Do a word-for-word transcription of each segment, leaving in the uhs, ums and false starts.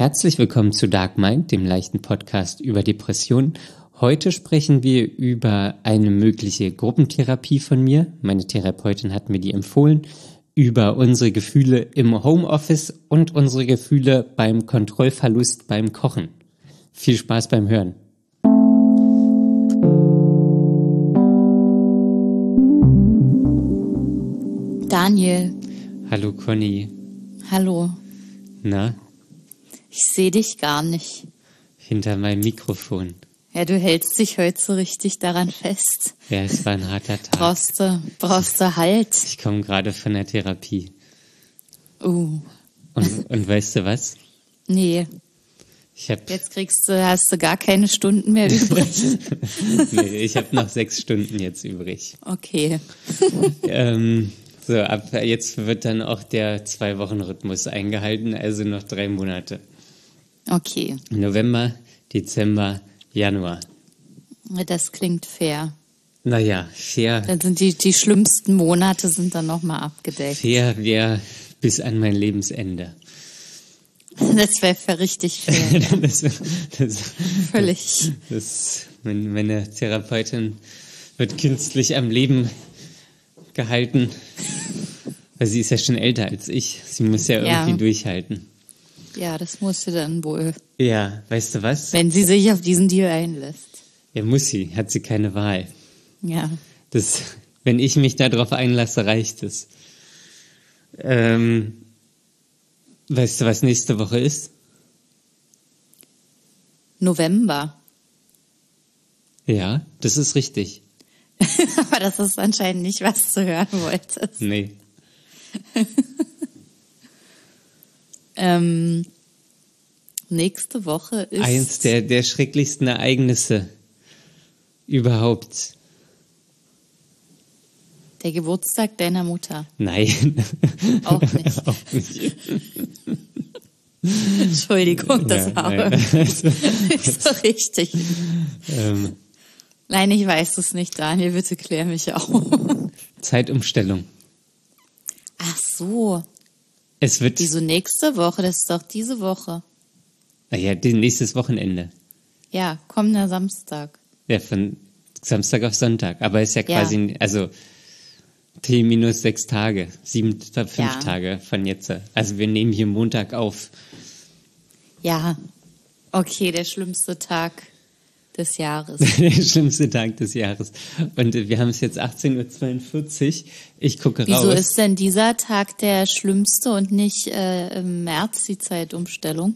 Herzlich willkommen zu Dark Mind, dem leichten Podcast über Depressionen. Heute sprechen wir über eine mögliche Gruppentherapie von mir. Meine Therapeutin hat mir die empfohlen. Über unsere Gefühle im Homeoffice und unsere Gefühle beim Kontrollverlust beim Kochen. Viel Spaß beim Hören. Daniel. Hallo Conny. Hallo. Na? Ich sehe dich gar nicht. Hinter meinem Mikrofon. Ja, du hältst dich heute so richtig daran fest. Ja, es war ein harter Tag. Brauchst du, brauchst du Halt. Ich komme gerade von der Therapie. Uh. Und, und weißt du was? Nee. Ich hab, Jetzt kriegst du, hast du gar keine Stunden mehr übrig. nee, ich habe noch sechs Stunden jetzt übrig. Okay. ähm, so, ab jetzt wird dann auch der Zwei-Wochen-Rhythmus eingehalten, also noch drei Monate. Okay. November, Dezember, Januar. Das klingt fair. Naja, fair. Dann sind die, die schlimmsten Monate sind dann nochmal abgedeckt. Fair wäre bis an mein Lebensende. Das wäre richtig fair. das, das, Völlig. Das, meine Therapeutin wird künstlich am Leben gehalten, weil sie ist ja schon älter als ich. Sie muss ja irgendwie ja. durchhalten. Ja, das muss sie dann wohl. Ja, weißt du was? Wenn sie sich auf diesen Deal einlässt. Ja, muss sie. Hat sie keine Wahl. Ja. Das, wenn ich mich darauf einlasse, reicht es. Ähm, weißt du, was nächste Woche ist? November. Ja, das ist richtig. Aber das ist anscheinend nicht, was du hören wolltest. Nee. ähm, nächste Woche ist... Eins der, der schrecklichsten Ereignisse überhaupt. Der Geburtstag deiner Mutter. Nein. Auch nicht. Auch nicht. Entschuldigung, das ja, war ja. nicht so richtig. Ähm, Nein, ich weiß es nicht, Daniel, bitte klär mich auf. Zeitumstellung. Ach so. Es wird. Wieso nächste Woche? Das ist doch diese Woche. Naja, nächstes Wochenende. Ja, kommender Samstag. Ja, von Samstag auf Sonntag. Aber ist ja quasi, Ja. also T minus sechs Tage, sieben, fünf Ja. Tage von jetzt. Also wir nehmen hier Montag auf. Ja, okay, der schlimmste Tag des Jahres. Der schlimmste Tag des Jahres. Und wir haben es jetzt achtzehn Uhr zweiundvierzig. Ich gucke Wieso raus. ist denn dieser Tag der schlimmste und nicht äh, im März die Zeitumstellung?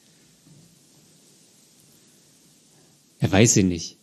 Ja, weiß ich nicht.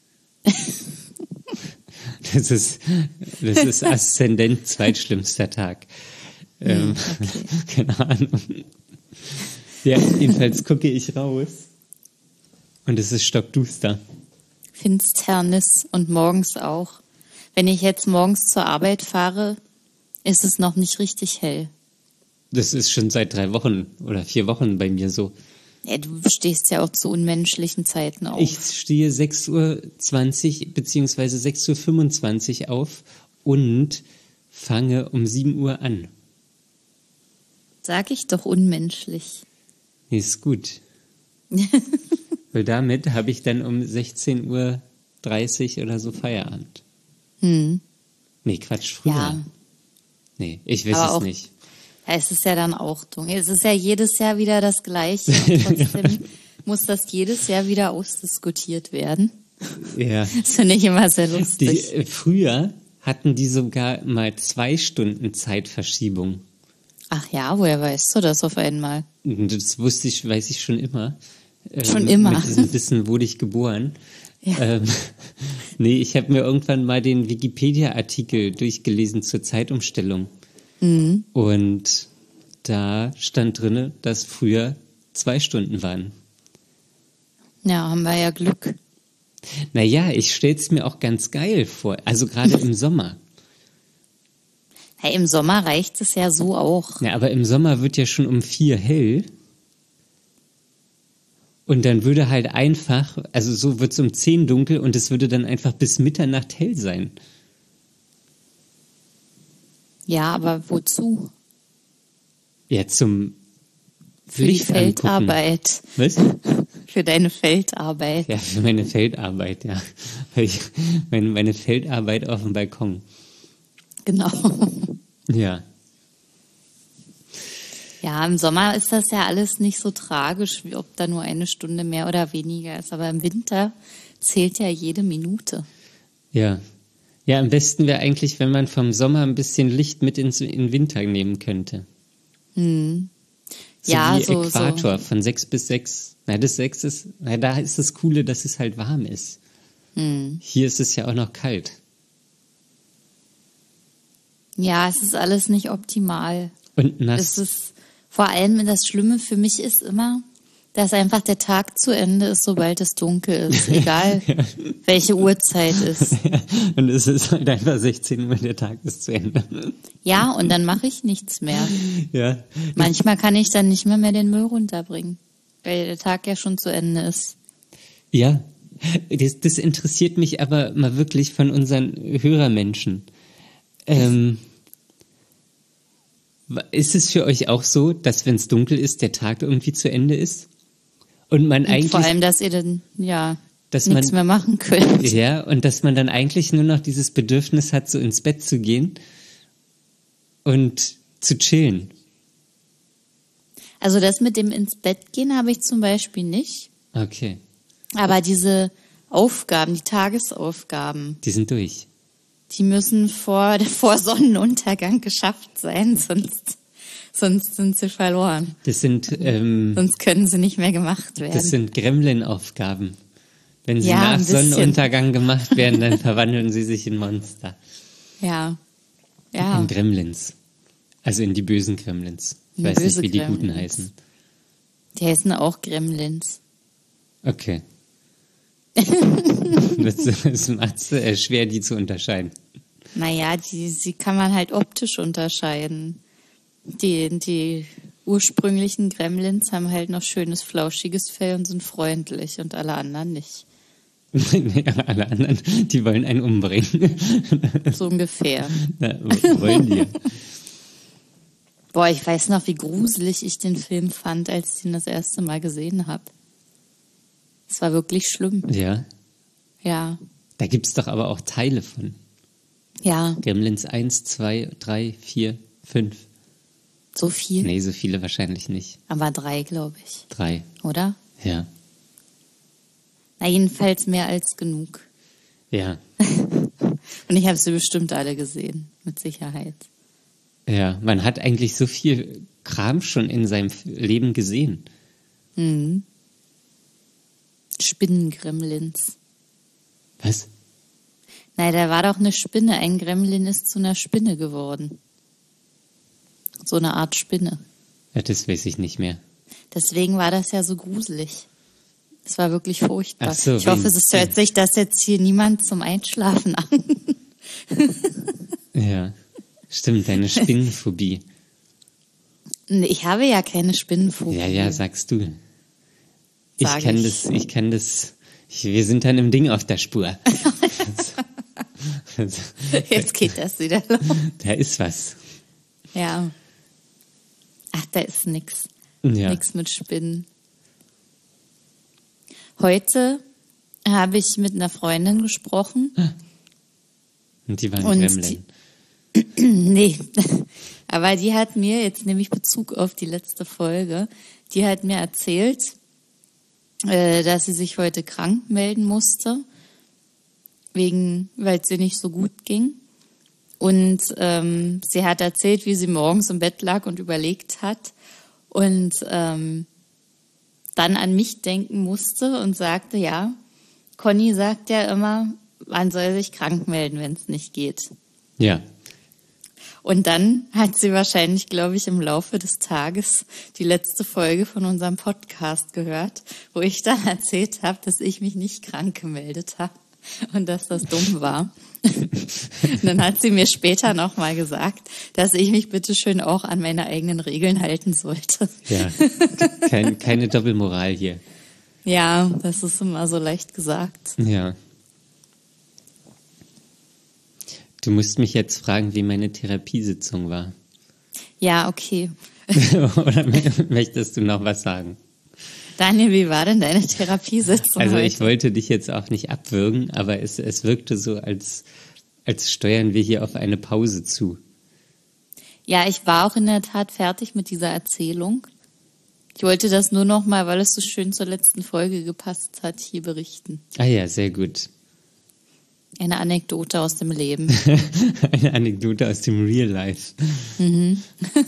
Das ist, das ist Aszendent zweitschlimmster Tag. Ähm, okay. Keine Ahnung. Ja, jedenfalls gucke ich raus und es ist stockduster. Finsternis und morgens auch. Wenn ich jetzt morgens zur Arbeit fahre, ist es noch nicht richtig hell. Das ist schon seit drei Wochen oder vier Wochen bei mir so. Ja, du stehst ja auch zu unmenschlichen Zeiten auf. Ich stehe sechs Uhr zwanzig beziehungsweise sechs Uhr fünfundzwanzig auf und fange um sieben Uhr an. Sag ich doch unmenschlich. Nee, ist gut. Weil damit habe ich dann um sechzehn Uhr dreißig oder so Feierabend. Hm. Nee, Quatsch, früher. Ja. Nee, ich weiß Aber es auch- nicht. Ja, es ist ja dann auch dunkel. Es ist ja jedes Jahr wieder das Gleiche. Und trotzdem muss das jedes Jahr wieder ausdiskutiert werden. Ja. Das finde ich immer sehr Die, lustig. äh, früher hatten die sogar mal zwei Stunden Zeitverschiebung. Ach ja, woher weißt du das auf einmal? Und das wusste ich, weiß ich schon immer. Ähm, Schon immer. Mit diesem Wissen wurde ich geboren. Ja. Ähm, nee, ich habe mir irgendwann mal den Wikipedia-Artikel durchgelesen zur Zeitumstellung. Mhm. Und da stand drinne, dass früher zwei Stunden waren. Ja, haben wir ja Glück. Naja, ich stell's mir auch ganz geil vor. Also gerade im Sommer. Hey, im Sommer reicht es ja so auch. Ja, aber im Sommer wird ja schon um vier hell. Und dann würde halt einfach, also so wird's um zehn dunkel und es würde dann einfach bis Mitternacht hell sein. Ja, aber wozu? Ja, zum Für die Licht angucken. Feldarbeit. Was? Für deine Feldarbeit. Ja, für meine Feldarbeit, ja. Ich, meine, meine Feldarbeit auf dem Balkon. Genau. Ja. Ja, im Sommer ist das ja alles nicht so tragisch, wie ob da nur eine Stunde mehr oder weniger ist. Aber im Winter zählt ja jede Minute. Ja. Ja, am besten wäre eigentlich, wenn man vom Sommer ein bisschen Licht mit ins, in den Winter nehmen könnte. Hm. So Ja, wie so, Äquator so. von sechs bis sechs. Na, das sechs ist, na, da ist das Coole, dass es halt warm ist. Hm. Hier ist es ja auch noch kalt. Ja, es ist alles nicht optimal. Und nass. Es ist vor allem das Schlimme für mich ist immer, dass einfach der Tag zu Ende ist, sobald es dunkel ist. Egal, ja. welche Uhrzeit ist. Und es ist halt einfach sechzehn Uhr, der Tag ist zu Ende. Ja, und dann mache ich nichts mehr. Ja. Manchmal kann ich dann nicht mehr, mehr den Müll runterbringen, weil der Tag ja schon zu Ende ist. Ja, das, das interessiert mich aber mal wirklich von unseren Hörermenschen. Ähm, ist es für euch auch so, dass wenn es dunkel ist, der Tag irgendwie zu Ende ist? Und man und eigentlich... Vor allem, dass ihr dann, ja, dass nichts man, mehr machen könnt. Ja, und dass man dann eigentlich nur noch dieses Bedürfnis hat, so ins Bett zu gehen und zu chillen. Also das mit dem ins Bett gehen habe ich zum Beispiel nicht. Okay. Aber diese Aufgaben, die Tagesaufgaben, die sind durch. Die müssen vor, vor Sonnenuntergang geschafft sein, sonst, sonst sind sie verloren. Das sind, ähm, sonst können sie nicht mehr gemacht werden. Das sind Gremlin-Aufgaben. Wenn sie ja, nach Sonnenuntergang gemacht werden, dann verwandeln sie sich in Monster. Ja. Ja. In Gremlins. Also in die bösen Gremlins. Ich weiß nicht, wie die Gremlins. guten heißen. Die heißen auch Gremlins. Okay. das, das macht es äh, schwer, die zu unterscheiden. Naja, die, die kann man halt optisch unterscheiden. Die, die ursprünglichen Gremlins haben halt noch schönes, flauschiges Fell und sind freundlich und alle anderen nicht. Nee, alle anderen, die wollen einen umbringen. So ungefähr. Na, wollen die. Boah, ich weiß noch, wie gruselig ich den Film fand, als ich ihn das erste Mal gesehen habe. Es war wirklich schlimm. Ja. Ja. Da gibt es doch aber auch Teile von. Ja. Gremlins eins, zwei, drei, vier, fünf. So viel? Nee, so viele wahrscheinlich nicht. Aber drei, glaube ich. Drei. Oder? Ja. Na, jedenfalls mehr als genug. Ja. Und ich habe sie bestimmt alle gesehen, mit Sicherheit. Ja, man hat eigentlich so viel Kram schon in seinem Leben gesehen. Mhm. Spinnengremlins. Was? Nein, da war doch eine Spinne. Ein Gremlin ist zu einer Spinne geworden. So eine Art Spinne. Ja, das weiß ich nicht mehr. Deswegen war das ja so gruselig. Es war wirklich furchtbar. Ach so, ich hoffe, es hört sich das jetzt hier niemand zum Einschlafen an. Ja, stimmt, deine Spinnenphobie. Nee, ich habe ja keine Spinnenphobie. Ja, ja, sagst du. Ich Sag kann ich. das, ich kann das, ich, wir sind dann im Ding auf der Spur. Jetzt geht das wieder los. Da ist was. Ja. Ach, da ist nix. Ja. Nix mit Spinnen. Heute habe ich mit einer Freundin gesprochen. Und die waren Und Gremlin. die, nee, aber die hat mir, jetzt nehme ich Bezug auf die letzte Folge, die hat mir erzählt, äh, dass sie sich heute krank melden musste, wegen, weil es ihr nicht so gut ging. Und ähm, sie hat erzählt, wie sie morgens im Bett lag und überlegt hat und ähm, dann an mich denken musste und sagte, ja, Conny sagt ja immer, man soll sich krank melden, wenn es nicht geht. Ja. Und dann hat sie wahrscheinlich, glaube ich, im Laufe des Tages die letzte Folge von unserem Podcast gehört, wo ich dann erzählt habe, dass ich mich nicht krank gemeldet habe und dass das dumm war. Und dann hat sie mir später nochmal gesagt, dass ich mich bitte schön auch an meine eigenen Regeln halten sollte. Ja, Kein, keine Doppelmoral hier. Ja, das ist immer so leicht gesagt. Ja. Du musst mich jetzt fragen, wie meine Therapiesitzung war. Ja, okay. Oder möchtest du noch was sagen? Daniel, wie war denn deine Therapiesitzung Also heute? ich wollte dich jetzt auch nicht abwürgen, aber es, es wirkte so, als, als steuern wir hier auf eine Pause zu. Ja, ich war auch in der Tat fertig mit dieser Erzählung. Ich wollte das nur noch mal, weil es so schön zur letzten Folge gepasst hat, hier berichten. Ah ja, sehr gut. Eine Anekdote aus dem Leben. Eine Anekdote aus dem Real Life. Mhm.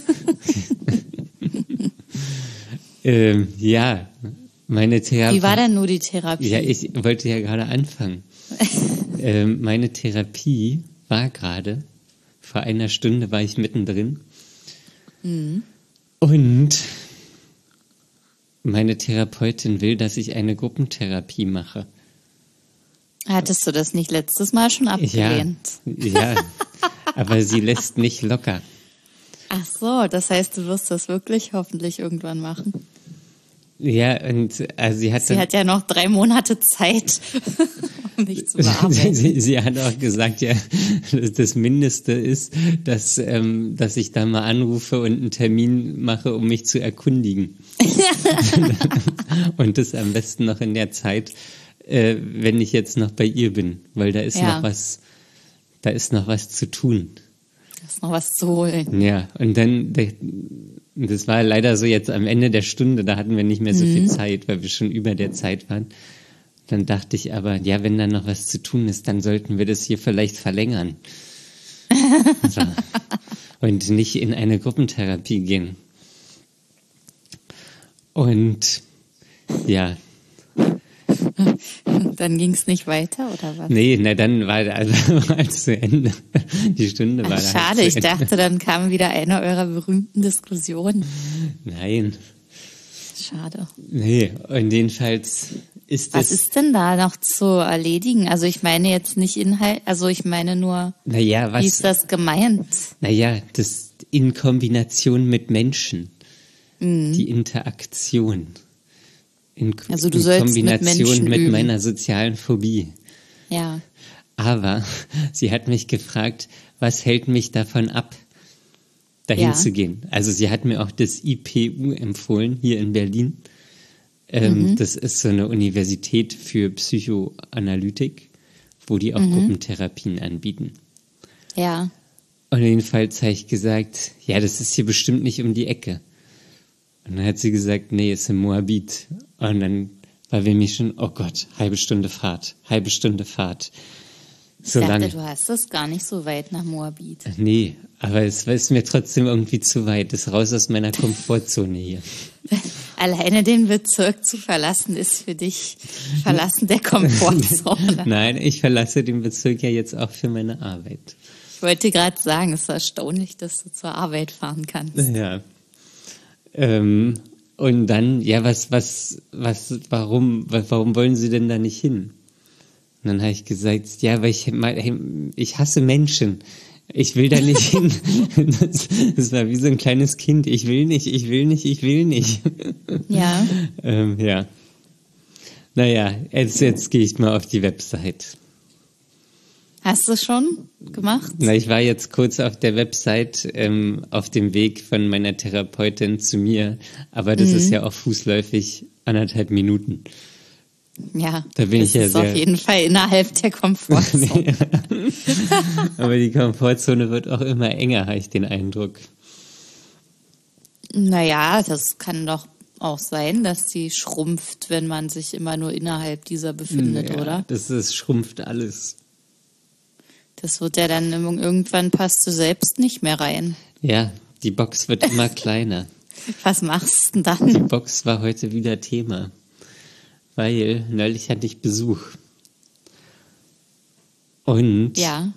ähm, ja, meine Therapie. Wie war denn nur die Therapie? Ja, ich wollte ja gerade anfangen. ähm, meine Therapie war gerade, vor einer Stunde war ich mittendrin. Mhm. Und meine Therapeutin will, dass ich eine Gruppentherapie mache. Hattest du das nicht letztes Mal schon abgelehnt? Ja, ja, aber sie lässt nicht locker. Ach so, das heißt, du wirst das wirklich hoffentlich irgendwann machen. Ja, und also sie hat Sie dann, hat ja noch drei Monate Zeit, um dich zu bearbeiten. sie, sie hat auch gesagt, ja, das Mindeste ist, dass, ähm, dass ich da mal anrufe und einen Termin mache, um mich zu erkundigen. Und das am besten noch in der Zeit, äh, wenn ich jetzt noch bei ihr bin, weil da ist Ja. noch was, da ist noch was zu tun. Da ist noch was zu holen. Ja, und dann, das war leider so jetzt am Ende der Stunde, da hatten wir nicht mehr so Mhm. viel Zeit, weil wir schon über der Zeit waren. Dann dachte ich aber, ja, wenn da noch was zu tun ist, dann sollten wir das hier vielleicht verlängern. So. Und nicht in eine Gruppentherapie gehen. Und ja, Dann ging es nicht weiter, oder was? nee, na dann war also war es zu Ende. Die Stunde war Ach, da schade, halt ich zu Ende. dachte, dann kam wieder eine eurer berühmten Diskussionen. Nein, Schade. nee, und jedenfalls ist Was es, ist denn da noch zu erledigen? Also ich meine jetzt nicht Inhalt, also ich meine nur, naja, was... wie ist das gemeint? Naja, das in Kombination mit Menschen. Mhm. Die Interaktion. In, Also du in sollst mit Kombination Menschen mit üben. meiner sozialen Phobie. Ja. Aber sie hat mich gefragt, was hält mich davon ab, dahin Ja. zu gehen. Also sie hat mir auch das I P U empfohlen, hier in Berlin. Ähm, Mhm. Das ist so eine Universität für Psychoanalytik, wo die auch Mhm. Gruppentherapien anbieten. Ja. Und jedenfalls habe ich gesagt, ja, das ist hier bestimmt nicht um die Ecke. Und dann hat sie gesagt, nee, ist in Moabit. Und dann war wir mir schon, oh Gott, halbe Stunde Fahrt, halbe Stunde Fahrt. So Ich dachte, lange. du hast es gar nicht so weit nach Moabit. Nee, aber es ist mir trotzdem irgendwie zu weit. Das ist raus aus meiner Komfortzone hier. Alleine den Bezirk zu verlassen, ist für dich Verlassen der Komfortzone. Nein, ich verlasse den Bezirk ja jetzt auch für meine Arbeit. Ich wollte gerade sagen, es ist erstaunlich, dass du zur Arbeit fahren kannst. Ja. Ähm, und dann, ja, was, was, was, warum, warum wollen Sie denn da nicht hin? Und dann habe ich gesagt, ja, weil ich, ich hasse Menschen. Ich will da nicht hin. Das, das war wie so ein kleines Kind. Ich will nicht, ich will nicht, ich will nicht. Ja. ähm, ja. Naja, jetzt, jetzt gehe ich mal auf die Website. Hast du es schon gemacht? Na, ich war jetzt kurz auf der Website ähm, auf dem Weg von meiner Therapeutin zu mir, aber das Mhm. ist ja auch fußläufig anderthalb Minuten. Ja, Da bin das ich ja ist sehr- auf jeden Fall innerhalb der Komfortzone. Aber die Komfortzone wird auch immer enger, habe ich den Eindruck. Naja, das kann doch auch sein, dass die schrumpft, wenn man sich immer nur innerhalb dieser befindet, Ja, oder? Das ist, schrumpft alles. Das wird ja dann im- irgendwann passt du selbst nicht mehr rein. Ja, die Box wird immer kleiner. Was machst du denn Die dann? Box war heute wieder Thema, weil neulich hatte ich Besuch. Und Ja,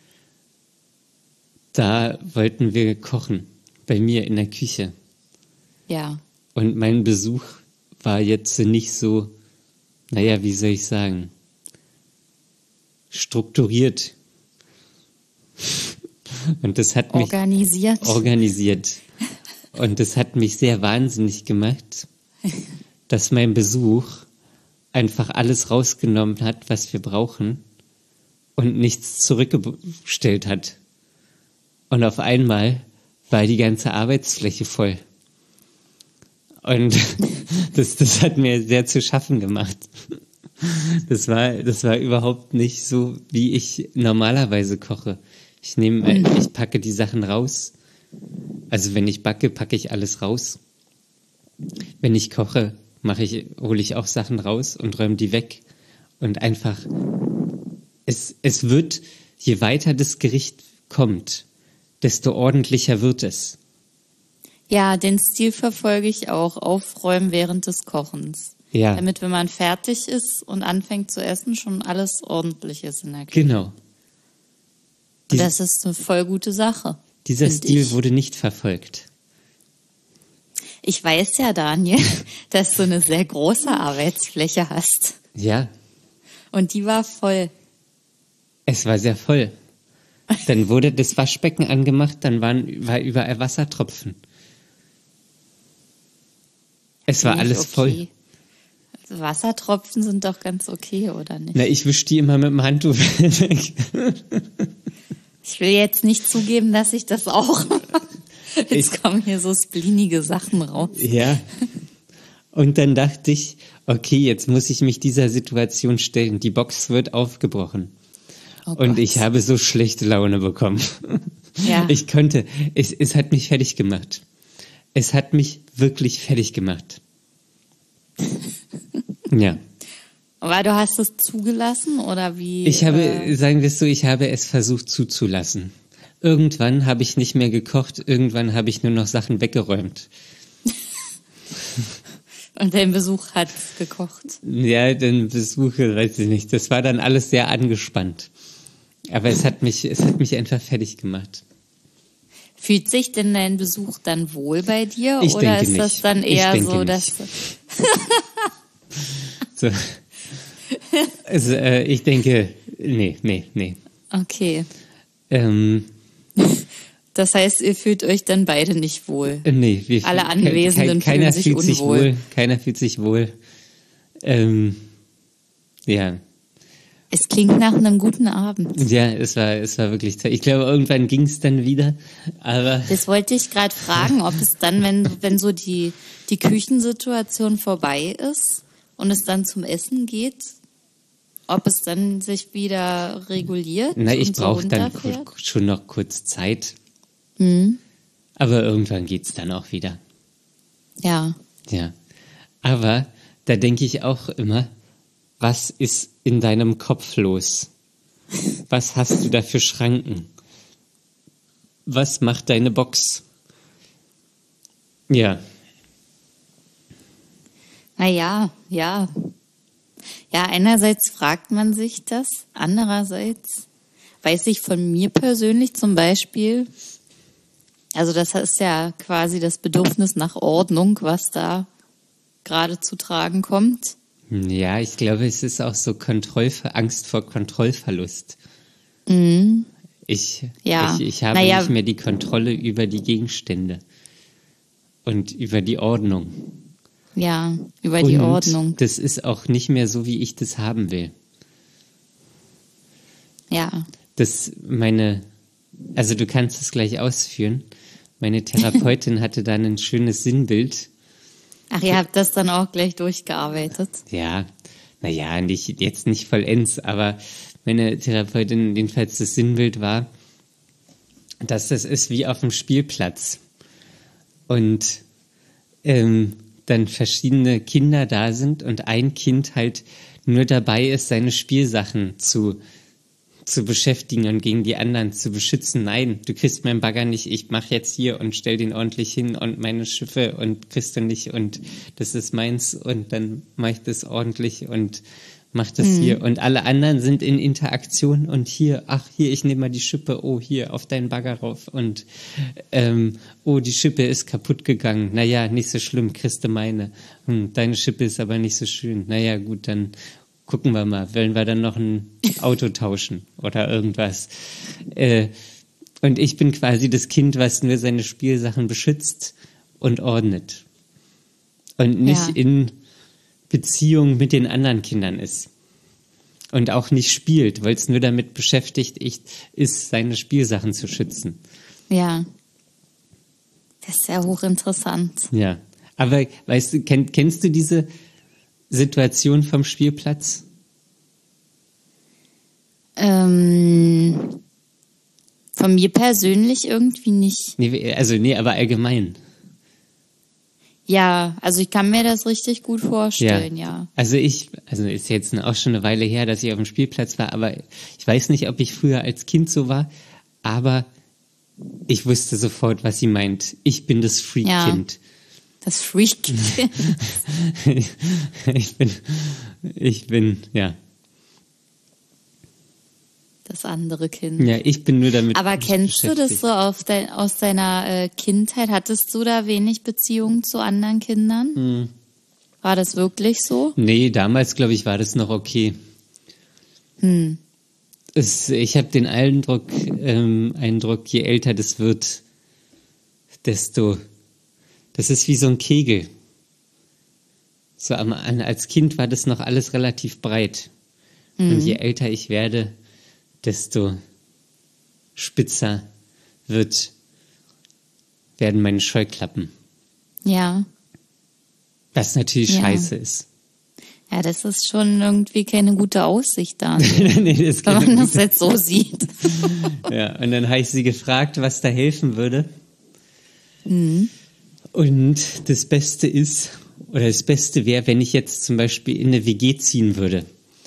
da wollten wir kochen, bei mir in der Küche. ja. Und mein Besuch war jetzt nicht so, naja, wie soll ich sagen, strukturiert. Und das hat mich Organisiert. organisiert. Und das hat mich sehr wahnsinnig gemacht, dass mein Besuch einfach alles rausgenommen hat, was wir brauchen und nichts zurückgestellt hat. Und auf einmal war die ganze Arbeitsfläche voll. Und das, das hat mir sehr zu schaffen gemacht. Das war, das war überhaupt nicht so, wie ich normalerweise koche. Ich nehme, ich packe die Sachen raus. Also wenn ich backe, packe ich alles raus. Wenn ich koche, mache ich, hole ich auch Sachen raus und räume die weg. Und einfach, es, es wird, je weiter das Gericht kommt, desto ordentlicher wird es. Ja, den Stil verfolge ich auch. Aufräumen während des Kochens. Ja. Damit, wenn man fertig ist und anfängt zu essen, schon alles ordentlich ist in der Küche. Genau. Und das ist eine voll gute Sache. Dieser Stil ich. wurde nicht verfolgt. Ich weiß ja, Daniel, dass du eine sehr große Arbeitsfläche hast. Ja. Und die war voll. Es war sehr voll. Dann wurde das Waschbecken angemacht, dann waren, war überall Wassertropfen. Es war alles okay. voll. Also Wassertropfen sind doch ganz okay, oder nicht? Na, ich wische die immer mit dem Handtuch weg. Ich will jetzt nicht zugeben, dass ich das auch mache. Jetzt ich, kommen hier so splinige Sachen raus. Ja. Und dann dachte ich, okay, jetzt muss ich mich dieser Situation stellen. Die Box wird aufgebrochen. Oh und Gott. Ich habe so schlechte Laune bekommen. Ja. Ich konnte, es, es hat mich fertig gemacht. Es hat mich wirklich fertig gemacht. Ja. Aber du hast es zugelassen oder wie? Ich habe, äh, sagen wir es so, ich habe es versucht zuzulassen. Irgendwann habe ich nicht mehr gekocht, irgendwann habe ich nur noch Sachen weggeräumt. Und dein Besuch hat gekocht? Ja, den Besuch, weiß ich nicht. Das war dann alles sehr angespannt. Aber es hat mich, es hat mich einfach fertig gemacht. Fühlt sich denn dein Besuch dann wohl bei dir? Ich oder denke ist nicht. das dann eher ich denke so, dass... so. Also, äh, ich denke, nee, nee, nee. Okay. Ähm, das heißt, ihr fühlt euch dann beide nicht wohl? Nee. Wir, Alle Anwesenden ke keiner fühlen sich fühlt unwohl. Sich wohl. Keiner fühlt sich wohl. Ähm, ja. Es klingt nach einem guten Abend. Ja, es war, es war wirklich toll. Ich glaube, irgendwann ging es dann wieder, aber... Das wollte ich gerade fragen, ob es dann, wenn, wenn so die, die Küchensituation vorbei ist und es dann zum Essen geht, ob es dann sich wieder reguliert? Na, ich so brauche dann schon noch kurz Zeit. Mhm. Aber irgendwann geht's dann auch wieder. Ja. Ja. Aber da denke ich auch immer, was ist in deinem Kopf los? Was hast du da für Schranken? Was macht deine Box? Ja. Naja, ja. Ja, einerseits fragt man sich das, andererseits weiß ich von mir persönlich zum Beispiel, also das ist ja quasi das Bedürfnis nach Ordnung, was da gerade zu tragen kommt. Ja, ich glaube, es ist auch so Kontrollver- Angst vor Kontrollverlust. Mhm. Ich, ja. ich, ich habe naja. nicht mehr die Kontrolle über die Gegenstände und über die Ordnung. Ja, über die und Ordnung. Das ist auch nicht mehr so, wie ich das haben will. Ja. Das meine, also du kannst es gleich ausführen. Meine Therapeutin hatte dann ein schönes Sinnbild. Ach, ihr habt das dann auch gleich durchgearbeitet? Ja, naja, nicht, jetzt nicht vollends, aber meine Therapeutin, jedenfalls das Sinnbild war, dass das ist wie auf dem Spielplatz. Und ähm, dann verschiedene Kinder da sind und ein Kind halt nur dabei ist, seine Spielsachen zu zu beschäftigen und gegen die anderen zu beschützen. Nein, du kriegst meinen Bagger nicht, ich mache jetzt hier und stell den ordentlich hin und meine Schiffe und kriegst du nicht und das ist meins und dann mache ich das ordentlich und mach das mhm. hier. Und alle anderen sind in Interaktion und hier, ach hier, ich nehme mal die Schippe, oh hier, auf deinen Bagger rauf und ähm, oh, die Schippe ist kaputt gegangen. Naja, nicht so schlimm, kriegst du meine. Hm, deine Schippe ist aber nicht so schön. Naja, gut, dann gucken wir mal, wollen wir dann noch ein Auto tauschen oder irgendwas. Äh, und ich bin quasi das Kind, was nur seine Spielsachen beschützt und ordnet. Und nicht ja. in Beziehung mit den anderen Kindern ist. Und auch nicht spielt, weil es nur damit beschäftigt ist, seine Spielsachen zu schützen. Ja. Das ist ja hochinteressant. Ja. Aber weißt du, kenn, kennst du diese Situation vom Spielplatz? Ähm, von mir persönlich irgendwie nicht. Nee, also nee, aber allgemein. Ja, also ich kann mir das richtig gut vorstellen, ja. ja. Also ich, also ist jetzt auch schon eine Weile her, dass ich auf dem Spielplatz war, aber ich weiß nicht, ob ich früher als Kind so war, aber ich wusste sofort, was sie meint. Ich bin das Freak-Kind. Ja, das Freak-Kind. ich bin, ich bin, ja. Das andere Kind. Ja, ich bin nur damit. Aber kennst du das so auf dein, aus deiner äh, Kindheit? Hattest du da wenig Beziehungen zu anderen Kindern? Hm. War das wirklich so? Nee, damals, glaube ich, war das noch okay. Hm. Es, ich habe den Eindruck, ähm, Eindruck, je älter das wird, desto, das ist wie so ein Kegel. So am, als Kind war das noch alles relativ breit. Mhm. Und je älter ich werde, desto spitzer wird, werden meine Scheuklappen. Ja. Was natürlich ja. scheiße ist. Ja, das ist schon irgendwie keine gute Aussicht da. Nee, das wenn man das jetzt so sieht. Ja, und dann habe ich sie gefragt, was da helfen würde. Mhm. Und das Beste ist, oder das Beste wäre, wenn ich jetzt zum Beispiel in eine W G ziehen würde.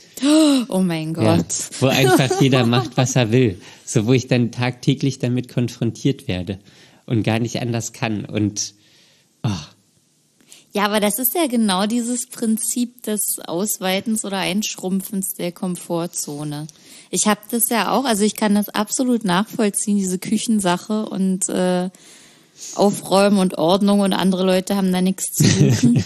Oh mein Gott. Ja, wo einfach jeder macht, was er will. So, wo ich dann tagtäglich damit konfrontiert werde und gar nicht anders kann. Und oh. Ja, aber das ist ja genau dieses Prinzip des Ausweitens oder Einschrumpfens der Komfortzone. Ich habe das ja auch, also ich kann das absolut nachvollziehen, diese Küchensache und äh, Aufräumen und Ordnung und andere Leute haben da nichts zu suchen.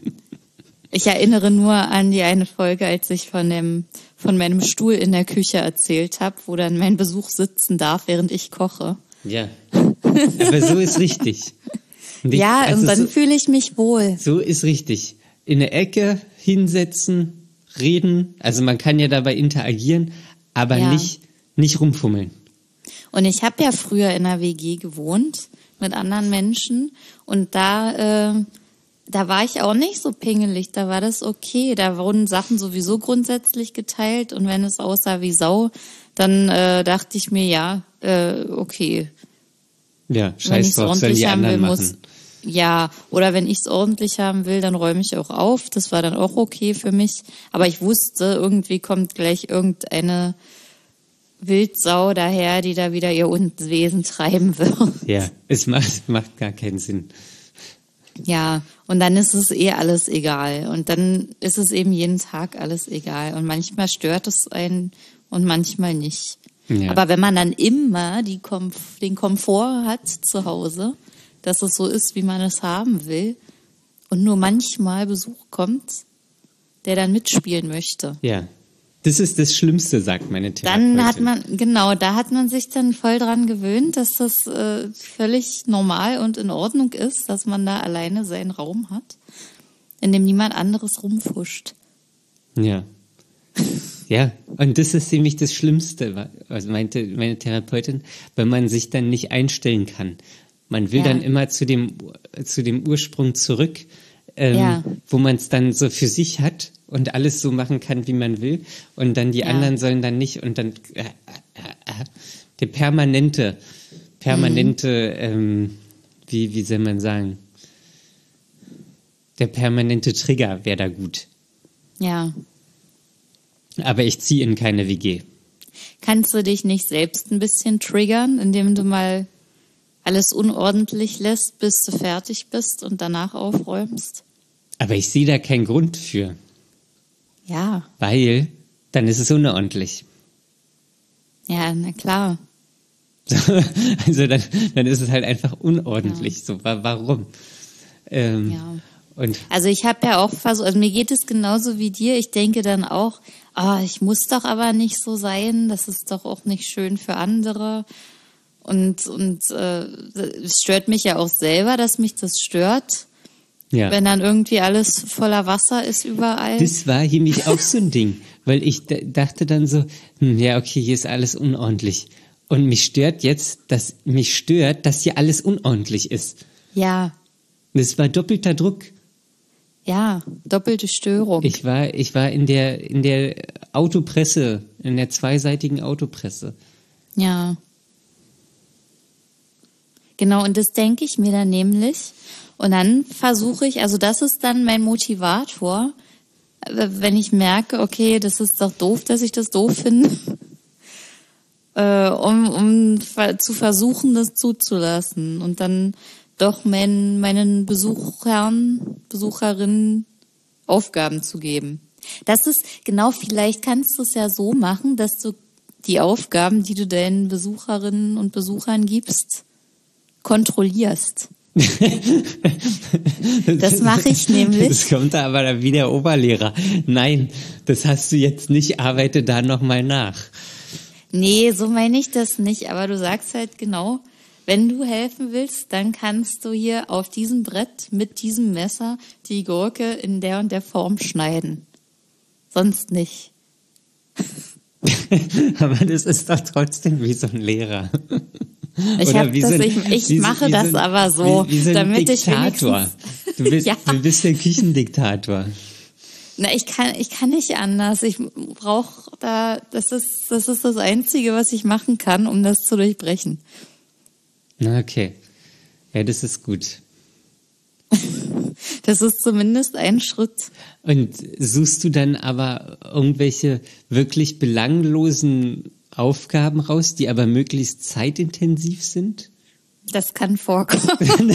Ich erinnere nur an die eine Folge, als ich von dem von meinem Stuhl in der Küche erzählt habe, wo dann mein Besuch sitzen darf, während ich koche. Ja, aber so ist richtig. Und ich, ja, also und dann so, fühle ich mich wohl. So ist richtig. In der Ecke hinsetzen, reden, also man kann ja dabei interagieren, aber ja. nicht, nicht rumfummeln. Und ich habe ja früher in einer W G gewohnt mit anderen Menschen und da... Äh, Da war ich auch nicht so pingelig, da war das okay. Da wurden Sachen sowieso grundsätzlich geteilt und wenn es aussah wie Sau, dann äh, dachte ich mir, ja, äh, okay. Ja, scheiß drauf, sollen die anderen will, machen. Muss, ja, oder wenn ich es ordentlich haben will, dann räume ich auch auf. Das war dann auch okay für mich. Aber ich wusste, irgendwie kommt gleich irgendeine Wildsau daher, die da wieder ihr Unwesen treiben wird. Ja, es macht, macht gar keinen Sinn. Ja, und dann ist es eh alles egal. Und dann ist es eben jeden Tag alles egal. Und manchmal stört es einen und manchmal nicht. Ja. Aber wenn man dann immer die Komf- den Komfort hat zu Hause, dass es so ist, wie man es haben will, und nur manchmal Besuch kommt, der dann mitspielen möchte. Ja. Das ist das Schlimmste, sagt meine Therapeutin. Dann hat man, genau, da hat man sich dann voll dran gewöhnt, dass das äh, völlig normal und in Ordnung ist, dass man da alleine seinen Raum hat, in dem niemand anderes rumfuscht. Ja. Ja, und das ist nämlich das Schlimmste, also meinte meine Therapeutin, wenn man sich dann nicht einstellen kann. Man will ja. dann immer zu dem, zu dem Ursprung zurück, ähm, ja. wo man es dann so für sich hat und alles so machen kann, wie man will. Und dann die ja. anderen sollen dann nicht. Und dann äh, äh, äh, der permanente, permanente, mhm. ähm, wie, wie soll man sagen, der permanente Trigger wäre da gut. Ja. Aber ich ziehe in keine W G. Kannst du dich nicht selbst ein bisschen triggern, indem du mal alles unordentlich lässt, bis du fertig bist und danach aufräumst? Aber ich sehe da keinen Grund für. Ja. Weil dann ist es unordentlich. Ja, na klar. Also dann, dann ist es halt einfach unordentlich. Ja. So, warum? Ähm, ja. Und also ich habe ja auch versucht, also mir geht es genauso wie dir. Ich denke dann auch, ah, ich muss doch aber nicht so sein. Das ist doch auch nicht schön für andere. Und, und äh, es stört mich ja auch selber, dass mich das stört. Ja. Wenn dann irgendwie alles voller Wasser ist überall. Das war hier nämlich auch so ein Ding, weil ich d- dachte dann so, hm, ja okay, hier ist alles unordentlich. Und mich stört jetzt, dass mich stört, dass hier alles unordentlich ist. Ja. Das war doppelter Druck. Ja, doppelte Störung. Ich war, ich war in der, in der Autopresse, in der zweiseitigen Autopresse. Ja. Genau, und das denke ich mir dann nämlich. Und dann versuche ich, also das ist dann mein Motivator, wenn ich merke, okay, das ist doch doof, dass ich das doof finde, äh, um, um zu versuchen, das zuzulassen und dann doch mein, meinen Besuchern, Besucherinnen Aufgaben zu geben. Das ist, genau, vielleicht kannst du es ja so machen, dass du die Aufgaben, die du deinen Besucherinnen und Besuchern gibst, kontrollierst. Das mache ich nämlich. Das kommt da aber wie der Oberlehrer. Nein, das hast du jetzt nicht, arbeite da nochmal nach. Nee, so meine ich das nicht, aber du sagst halt genau, wenn du helfen willst, dann kannst du hier auf diesem Brett mit diesem Messer die Gurke in der und der Form schneiden. Sonst nicht. Aber das ist doch trotzdem wie so ein Lehrer. Ich, hab das, so ein, ich, ich wie, mache wie das so ein, aber so, wie, wie so ein damit Diktator. ich du bist, ja. du bist der Küchendiktator. Na, ich kann, ich kann nicht anders. Ich brauche da, das ist, das ist das Einzige, was ich machen kann, um das zu durchbrechen. Na, okay. Ja, das ist gut. Das ist zumindest ein Schritt. Und suchst du dann aber irgendwelche wirklich belanglosen Aufgaben raus, die aber möglichst zeitintensiv sind? Das kann vorkommen.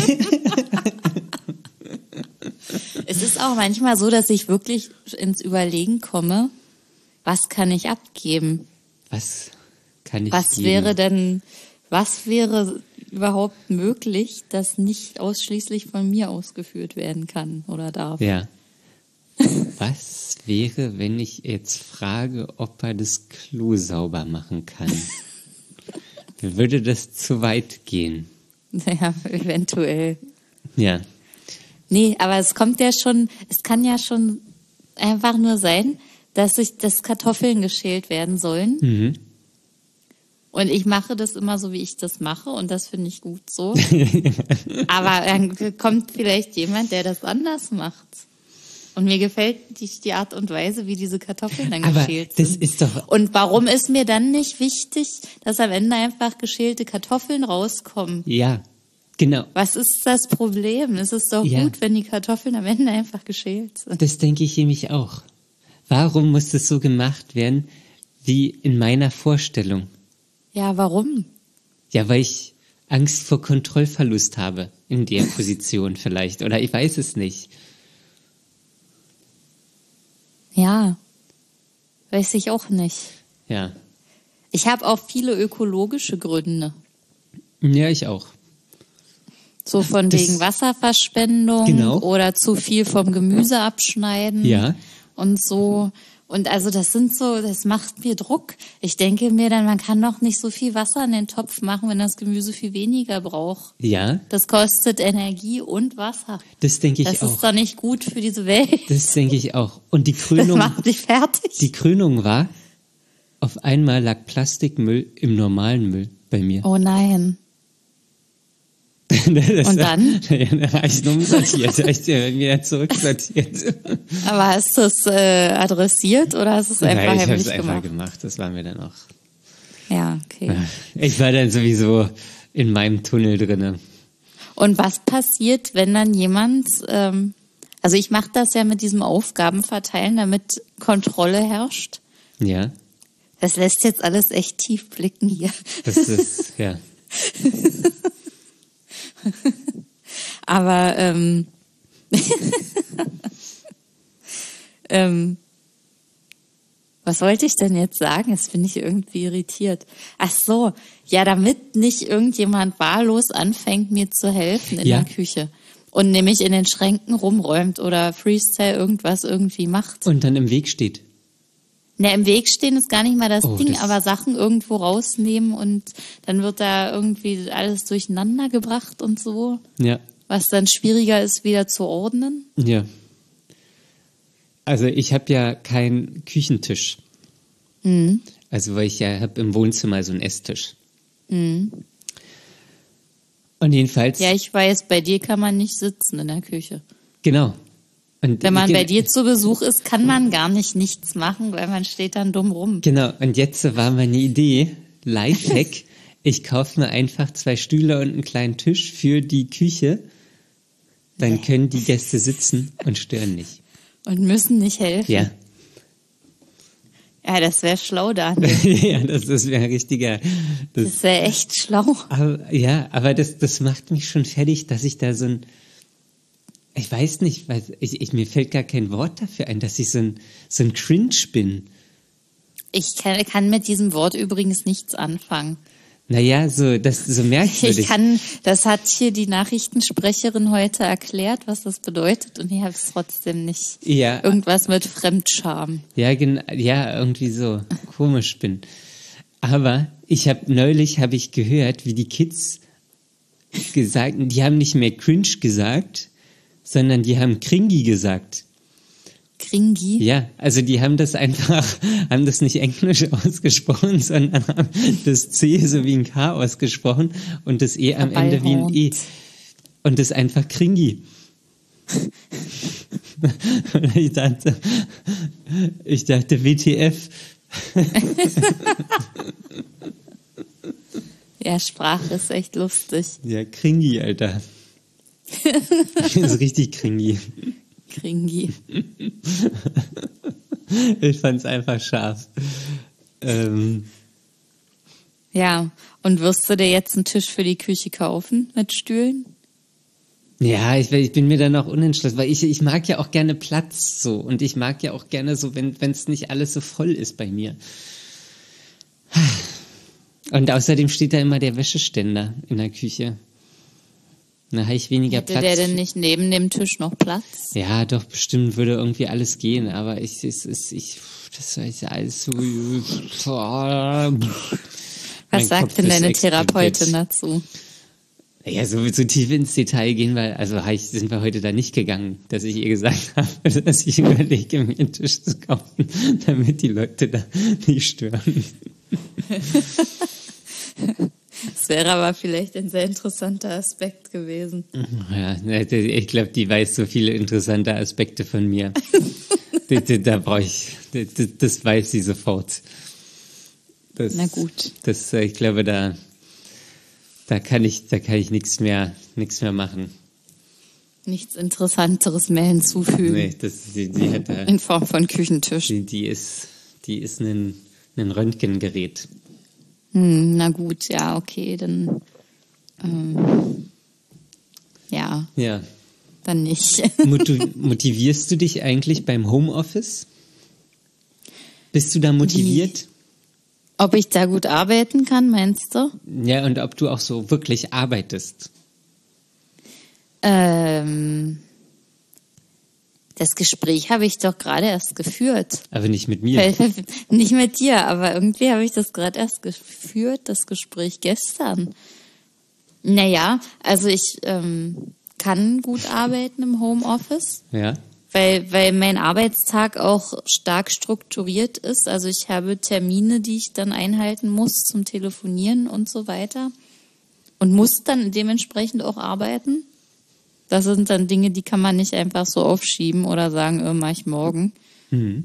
Es ist auch manchmal so, dass ich wirklich ins Überlegen komme, was kann ich abgeben? Was kann ich Was geben? wäre denn, was wäre überhaupt möglich, das nicht ausschließlich von mir ausgeführt werden kann oder darf? Ja. Was wäre, wenn ich jetzt frage, ob er das Klo sauber machen kann? Würde das zu weit gehen? Ja, eventuell. Ja. Nee, aber es kommt ja schon, es kann ja schon einfach nur sein, dass ich, dass Kartoffeln geschält werden sollen. Mhm. Und ich mache das immer so, wie ich das mache, und das finde ich gut so. Aber dann kommt vielleicht jemand, der das anders macht. Und mir gefällt die, die Art und Weise, wie diese Kartoffeln dann Aber geschält das sind. ist doch. Und warum ist mir dann nicht wichtig, dass am Ende einfach geschälte Kartoffeln rauskommen? Ja, genau. Was ist das Problem? Es ist doch Ja. gut, wenn die Kartoffeln am Ende einfach geschält sind. Das denke ich nämlich auch. Warum muss das so gemacht werden, wie in meiner Vorstellung? Ja, warum? Ja, weil ich Angst vor Kontrollverlust habe in der Position vielleicht. Oder ich weiß es nicht. Ja, weiß ich auch nicht. Ja. Ich habe auch viele ökologische Gründe. Ja, ich auch. So von Das- wegen Wasserverschwendung Genau. oder zu viel vom Gemüse abschneiden. Ja. Und so. Und also das sind so, das macht mir Druck. Ich denke mir dann, man kann doch nicht so viel Wasser in den Topf machen, wenn das Gemüse viel weniger braucht. Ja, Das kostet Energie und Wasser. das denke ich Das auch. ist doch nicht gut für diese Welt. Das denke ich auch. Und die Das Krönung, macht dich fertig. die Krönung war, auf einmal lag Plastikmüll im normalen Müll bei mir. Oh nein. Das, Und dann? Ja, dann habe ich nur umsortiert, habe ich den wieder zurücksortiert. Aber hast du es äh, adressiert oder hast du es einfach Nein, ich habe heimlich es einfach gemacht? gemacht. Das war mir dann auch. Ja, okay. Ich war dann sowieso in meinem Tunnel drinne. Und was passiert, wenn dann jemand, ähm, also ich mache das ja mit diesem Aufgabenverteilen, damit Kontrolle herrscht. Ja, Das lässt jetzt alles echt tief blicken hier. das ist, ja. Aber ähm, ähm, was wollte ich denn jetzt sagen? Jetzt bin ich irgendwie irritiert. Ach so, ja, damit nicht irgendjemand wahllos anfängt, mir zu helfen in Ja. der Küche und nämlich in den Schränken rumräumt oder Freestyle irgendwas irgendwie macht. Und dann im Weg steht. Na, im Weg stehen ist gar nicht mal das Oh, Ding, das- aber Sachen irgendwo rausnehmen und dann wird da irgendwie alles durcheinander gebracht und so, Ja, was dann schwieriger ist, wieder zu ordnen. ja. Also ich habe ja keinen Küchentisch. Mhm. Also weil ich ja habe im Wohnzimmer so einen Esstisch. Mhm. Und jedenfalls... Ja, ich weiß, bei dir kann man nicht sitzen in der Küche. Genau. Und Wenn man ge- bei dir zu Besuch ist, kann man gar nicht nichts machen, weil man steht dann dumm rum. Genau, und jetzt war meine Idee, Lifehack, ich kaufe mir einfach zwei Stühle und einen kleinen Tisch für die Küche, dann können die Gäste sitzen und stören nicht. Und müssen nicht helfen. Ja. Ja, das wäre schlau, Daniel. Ja, das, das wäre ein richtiger... Das, Das wäre echt schlau. aber, ja, aber das, das macht mich schon fertig, dass ich da so ein... Ich weiß nicht, weil ich, ich, mir fällt gar kein Wort dafür ein, dass ich so ein, so ein Cringe bin. Ich kann, kann mit diesem Wort übrigens nichts anfangen. Naja, so, das so merkwürdig. Ich kann, das hat hier die Nachrichtensprecherin heute erklärt, was das bedeutet, und ich habe es trotzdem nicht. Ja. Irgendwas mit Fremdscham. Ja, gen- ja, irgendwie so komisch bin. Aber ich habe neulich habe ich gehört, wie die Kids gesagt, die haben nicht mehr cringe gesagt, sondern die haben Kringi gesagt. Kringi? Ja, also die haben das einfach, haben das nicht Englisch ausgesprochen, sondern haben das C so wie ein K ausgesprochen und das E am Ende wie ein E. Und das einfach Kringi. Und ich dachte, ich dachte W T F. Ja, Sprache ist echt lustig. Ja, Kringi, Alter. Das ist richtig Kringi. Kringi. Ich fand's einfach scharf. Ähm, Ja, und wirst du dir jetzt einen Tisch für die Küche kaufen mit Stühlen? ja, ich, ich bin mir da noch unentschlossen, weil ich, ich mag ja auch gerne Platz so und ich mag ja auch gerne so, wenn es nicht alles so voll ist bei mir. Und außerdem steht da immer der Wäscheständer in der Küche. Da habe ich weniger Hätte Platz. der denn nicht neben dem Tisch noch Platz? Ja, doch, bestimmt würde irgendwie alles gehen, aber ich, es ist, ich, das ist ja alles so. Was Mein sagt Kopf denn ist deine explodiert. Therapeutin dazu? Ja, so, so tief ins Detail gehen, weil, also hab ich, sind wir heute da nicht gegangen, dass ich ihr gesagt habe, dass ich überlege, mir einen Tisch zu kaufen, damit die Leute da nicht stören. Das wäre aber vielleicht ein sehr interessanter Aspekt gewesen. Ja, ich glaube, die weiß so viele interessante Aspekte von mir. da, da, da brauche ich, das, das weiß sie sofort. Das, Na gut. Das, ich glaube, da, da kann ich, da kann ich nichts mehr, nichts mehr machen. Nichts Interessanteres mehr hinzufügen. Nee, das, die, die hat da, In Form von Küchentisch. die, die ist, die ist ein, ein Röntgengerät. Hm, na gut, ja, okay, dann ähm, ja, Ja. dann nicht. Motu- motivierst du dich eigentlich beim Homeoffice? Bist du da motiviert? Ob ich da gut arbeiten kann, meinst du? Ja, und ob du auch so wirklich arbeitest? Ähm, das Gespräch habe ich doch gerade erst geführt. Aber nicht mit mir. Nicht mit dir, aber irgendwie habe ich das gerade erst geführt, das Gespräch gestern. Naja, also ich ähm, kann gut arbeiten im Homeoffice, Ja. weil, weil mein Arbeitstag auch stark strukturiert ist. Also ich habe Termine, die ich dann einhalten muss zum Telefonieren und so weiter und muss dann dementsprechend auch arbeiten. Das sind dann Dinge, die kann man nicht einfach so aufschieben oder sagen, äh, mach ich morgen. Mhm.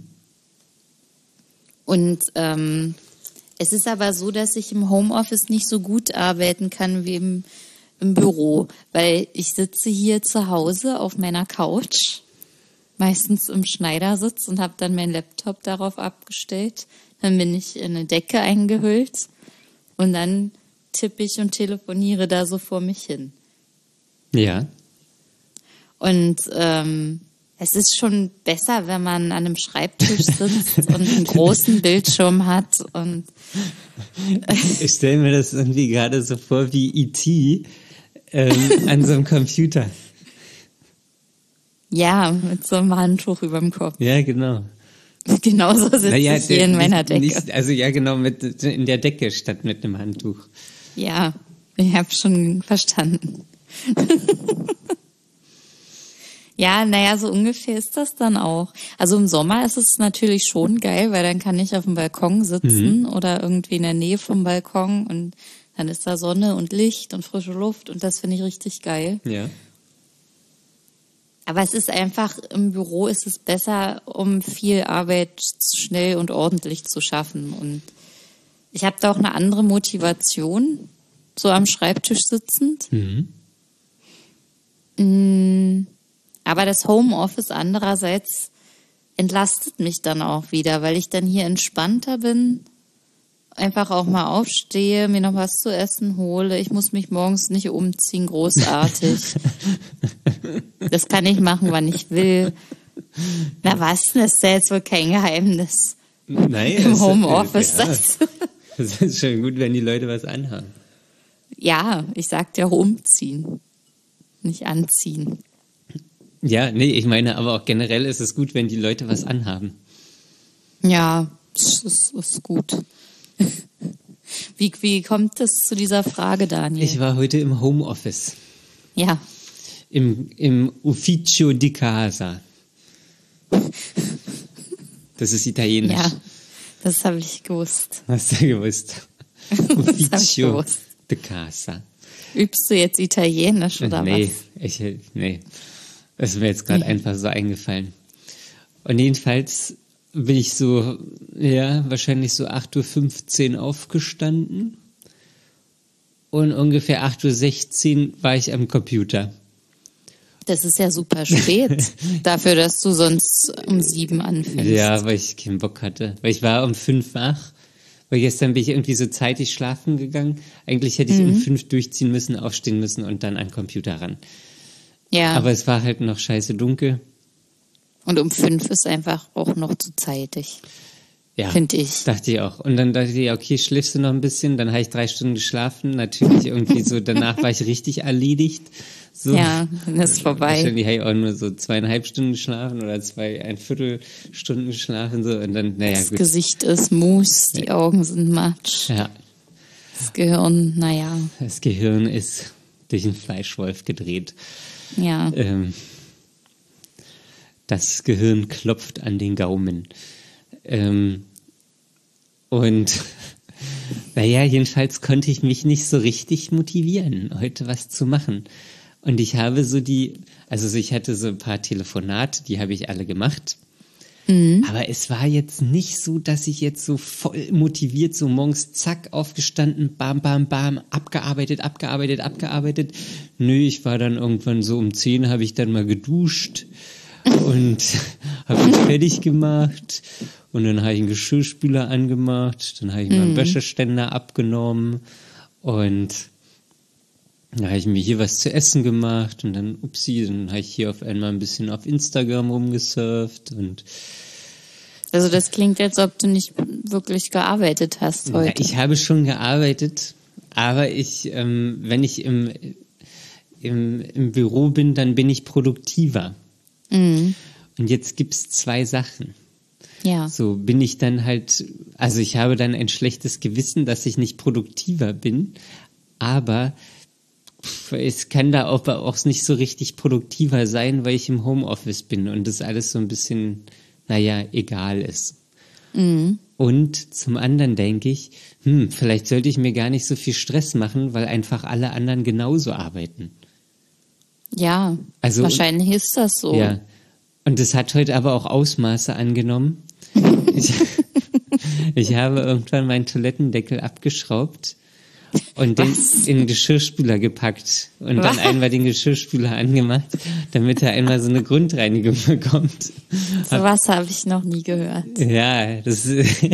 Und ähm, es ist aber so, dass ich im Homeoffice nicht so gut arbeiten kann wie im, im Büro, weil ich sitze hier zu Hause auf meiner Couch, meistens im Schneidersitz und habe dann meinen Laptop darauf abgestellt. Dann bin ich in eine Decke eingehüllt und dann tippe ich und telefoniere da so vor mich hin. Ja. Und ähm, es ist schon besser, wenn man an einem Schreibtisch sitzt und einen großen Bildschirm hat. Und Ich stelle mir das irgendwie gerade so vor wie E T ähm, an so einem Computer. ja, mit so einem Handtuch über dem Kopf. Ja, genau. Genauso sitze Naja, ich hier der- in meiner nicht, Decke. Nicht, also ja, genau, mit in der Decke statt mit einem Handtuch. Ja, ich habe schon verstanden. Ja, naja, so ungefähr ist das dann auch. Also im Sommer ist es natürlich schon geil, weil dann kann ich auf dem Balkon sitzen oder irgendwie in der Nähe vom Balkon und Dann ist da Sonne und Licht und frische Luft und das finde ich richtig geil. Ja. Aber es ist einfach, im Büro ist es besser, um viel Arbeit schnell und ordentlich zu schaffen. Und ich habe da auch eine andere Motivation, so am Schreibtisch sitzend. Mhm. Aber das Homeoffice andererseits entlastet mich dann auch wieder, weil ich dann hier entspannter bin, einfach auch mal aufstehe, mir noch was zu essen hole. Ich muss mich morgens nicht umziehen, großartig. Das kann ich machen, wann ich will. Na was, das ist ja jetzt wohl kein Geheimnis. Nein, Im Homeoffice. Ja, das ist schon gut, wenn die Leute was anhaben. Ja, ich sagte auch umziehen, nicht anziehen. Ja, nee, ich meine, aber auch generell ist es gut, wenn die Leute was anhaben. Ja, das ist, ist gut. Wie, wie kommt es zu dieser Frage, Daniel? Ich war heute im Homeoffice. Ja. Im, im Ufficio di Casa. Das ist italienisch. Ja, das habe ich gewusst. Hast du gewusst? Ufficio di Casa. Übst du jetzt Italienisch oder nee, was? Ich, nee, das ist mir jetzt gerade einfach so eingefallen. Und jedenfalls bin ich so, ja, wahrscheinlich so acht Uhr fünfzehn aufgestanden und ungefähr acht Uhr sechzehn war ich am Computer. Das ist ja super spät, dafür, dass du sonst um sieben anfängst. Ja, weil ich keinen Bock hatte. Weil ich war um fünf wach, weil gestern bin ich irgendwie so zeitig schlafen gegangen. Eigentlich hätte ich mhm. um fünf durchziehen müssen, aufstehen müssen und dann an den Computer ran. Ja. Aber es war halt noch scheiße dunkel. Und um fünf ist einfach auch noch zu zeitig. Ja, finde ich. Dachte ich auch. Und dann dachte ich, okay, schläfst du noch ein bisschen? Dann habe ich drei Stunden geschlafen. Natürlich irgendwie so, danach war ich richtig erledigt. So. Ja, dann ist vorbei. Wahrscheinlich habe ich auch nur so zweieinhalb Stunden geschlafen oder zwei, ein Viertel Stunden geschlafen. So. Und dann, naja, das gut. Gesicht ist Mus, die ja. Augen sind matsch. Ja. Das Gehirn, naja. Das Gehirn ist durch einen Fleischwolf gedreht. Ja. Ähm, das Gehirn klopft an den Gaumen. Ähm, und naja, jedenfalls konnte ich mich nicht so richtig motivieren, heute was zu machen. Und ich habe so die, also so ich hatte so ein paar Telefonate, die habe ich alle gemacht. Mhm. Aber es war jetzt nicht so, dass ich jetzt so voll motiviert, so morgens zack, aufgestanden, bam, bam, bam, abgearbeitet, abgearbeitet, abgearbeitet. Nö, ich war dann irgendwann so um zehn, habe ich dann mal geduscht und habe mich fertig gemacht. Und dann habe ich einen Geschirrspüler angemacht, dann habe ich meinen mhm. Wäscheständer abgenommen und dann habe ich mir hier was zu essen gemacht und dann, upsie, dann habe ich hier auf einmal ein bisschen auf Instagram rumgesurft und also das klingt, als ob du nicht wirklich gearbeitet hast heute. Ja, ich habe schon gearbeitet, aber ich, ähm, wenn ich im, im, im Büro bin, dann bin ich produktiver. Mhm. Und jetzt gibt's zwei Sachen. Ja. So bin ich dann halt, also ich habe dann ein schlechtes Gewissen, dass ich nicht produktiver bin, aber es kann da auch, auch nicht so richtig produktiver sein, weil ich im Homeoffice bin und das alles so ein bisschen, naja, egal ist. Mhm. Und zum anderen denke ich, hm, vielleicht sollte ich mir gar nicht so viel Stress machen, weil einfach alle anderen genauso arbeiten. Ja, also, wahrscheinlich ist das so. Ja, und das hat heute aber auch Ausmaße angenommen. Ich, ich habe irgendwann meinen Toilettendeckel abgeschraubt und den Was? in den Geschirrspüler gepackt und Was? dann einmal den Geschirrspüler angemacht, damit er einmal so eine Grundreinigung bekommt. So was habe ich noch nie gehört. Ja, das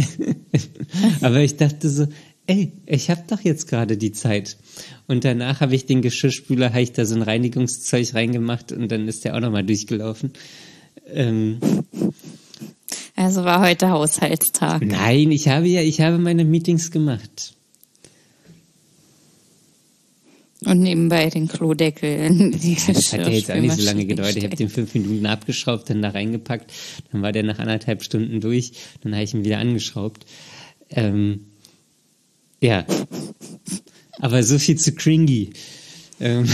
aber ich dachte so, ey, ich habe doch jetzt gerade die Zeit. Und danach habe ich den Geschirrspüler, habe ich da so ein Reinigungszeug reingemacht und dann ist der auch nochmal durchgelaufen. Ähm, Also war heute Haushaltstag. Nein, ich habe ja, ich habe meine Meetings gemacht. Und nebenbei den Klodeckel in die ja, das hat ja jetzt auch nicht so lange gedauert. Ich habe den fünf Minuten abgeschraubt, dann da reingepackt. Dann war der nach anderthalb Stunden durch. Dann habe ich ihn wieder angeschraubt. Ähm, ja. Aber so viel zu Cringy. Ähm.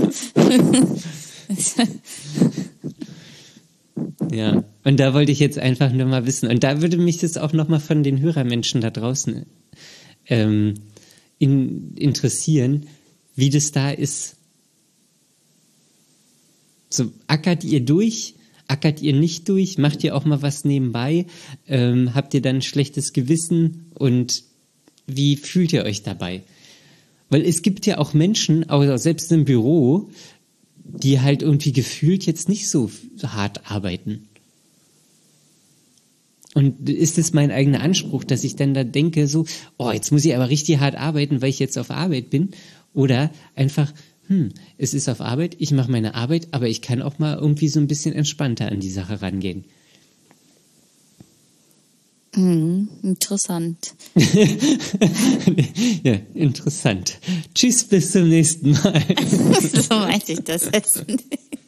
Ja, und da wollte ich jetzt einfach nur mal wissen. Und da würde mich das auch nochmal von den Hörermenschen da draußen ähm, in, interessieren, wie das da ist. So, ackert ihr durch? Ackert ihr nicht durch? Macht ihr auch mal was nebenbei? Ähm, habt ihr dann ein schlechtes Gewissen? Und wie fühlt ihr euch dabei? Weil es gibt ja auch Menschen, auch selbst im Büro, die halt irgendwie gefühlt jetzt nicht so hart arbeiten. Und ist es mein eigener Anspruch, dass ich dann da denke, so, oh, jetzt muss ich aber richtig hart arbeiten, weil ich jetzt auf Arbeit bin? Oder einfach, hm, es ist auf Arbeit, ich mache meine Arbeit, aber ich kann auch mal irgendwie so ein bisschen entspannter an die Sache rangehen. Mhm, interessant. Ja, interessant. Tschüss, bis zum nächsten Mal. So meinte ich das jetzt nicht.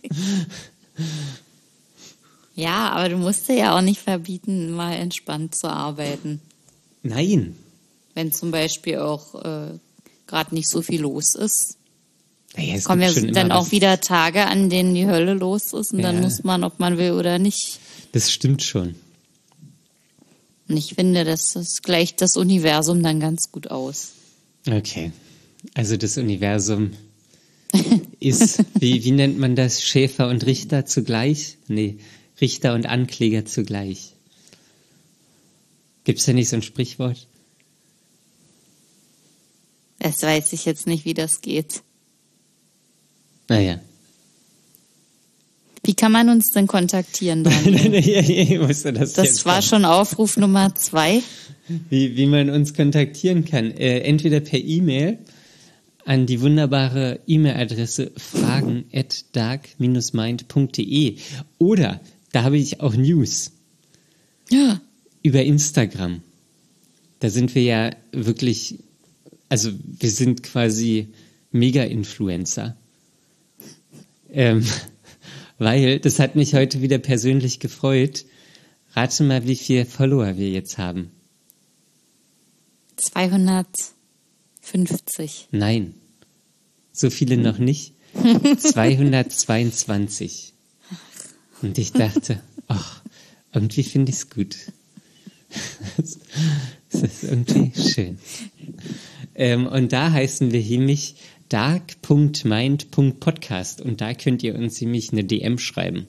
Ja, aber du musst dir ja auch nicht verbieten, mal entspannt zu arbeiten. Nein. Wenn zum Beispiel auch äh, gerade nicht so viel los ist. Naja, es Kommen ja gibt schon dann immer auch was. wieder Tage, an denen die Hölle los ist und Ja. dann muss man, ob man will oder nicht. Das stimmt schon. Und ich finde, das, das gleicht das Universum dann ganz gut aus. Okay. Also das Universum ist, wie, wie nennt man das? Schäfer und Richter zugleich? Nee, Richter und Ankläger zugleich. Gibt's da nicht so ein Sprichwort? Das weiß ich jetzt nicht, wie das geht. Naja. Wie kann man uns denn kontaktieren, Daniel? Musst du das Das jetzt war kommen? schon Aufruf Nummer zwei. Wie, wie man uns kontaktieren kann. Äh, entweder per E-Mail an die wunderbare E-Mail-Adresse fragen at dark dash mind punkt de oder, da habe ich auch News, Ja. über Instagram. Da sind wir ja wirklich, also wir sind quasi Mega-Influencer. Ähm, weil, das hat mich heute wieder persönlich gefreut. Rate mal, wie viele Follower wir jetzt haben. zweihundertfünfzig. Nein, so viele noch nicht. zweihundertzweiundzwanzig. Und ich dachte, ach, irgendwie finde ich es gut. Das ist irgendwie schön. Ähm, und da heißen wir nämlich dark dash mind punkt podcast und da könnt ihr uns nämlich eine D M schreiben.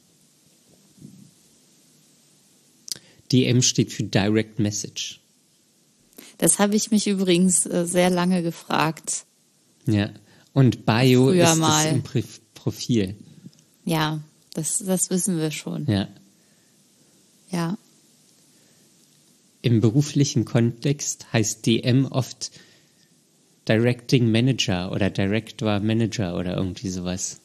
D M steht für Direct Message. Das habe ich mich übrigens äh, sehr lange gefragt. Ja. Und Bio Früher ist mal. das im Pri- Profil. Ja, das, das wissen wir schon. Ja. Ja. Im beruflichen Kontext heißt D M oft Directing Manager oder Director Manager oder irgendwie sowas.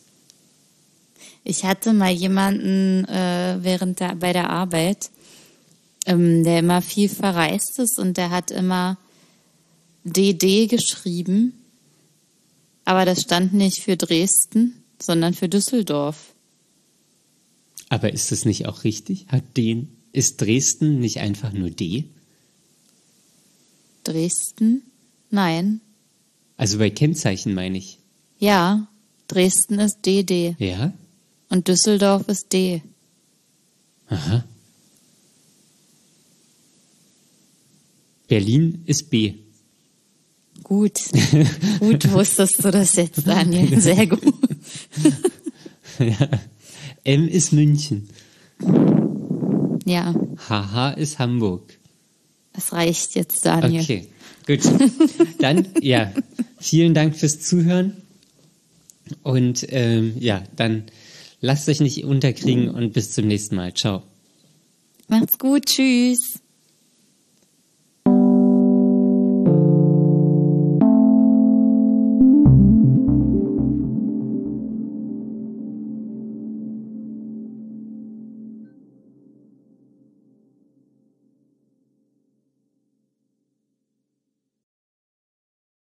Ich hatte mal jemanden äh, während der, bei der Arbeit, ähm, der immer viel verreist ist und der hat immer D D geschrieben, aber das stand nicht für Dresden, sondern für Düsseldorf. Aber ist das nicht auch richtig? Hat den, ist Dresden nicht einfach nur D? Dresden? Nein. Also bei Kennzeichen meine ich. Ja, Dresden ist D D Ja? und Düsseldorf ist D. Aha. Berlin ist B. Gut, gut wusstest du das jetzt, Daniel. Sehr gut. Ja. M ist München. Ja, H H ist Hamburg. das reicht jetzt, Daniel. Okay, gut. Dann, ja, vielen Dank fürs Zuhören. Und ähm, ja, dann lasst euch nicht unterkriegen und bis zum nächsten Mal. Ciao. Macht's gut, tschüss.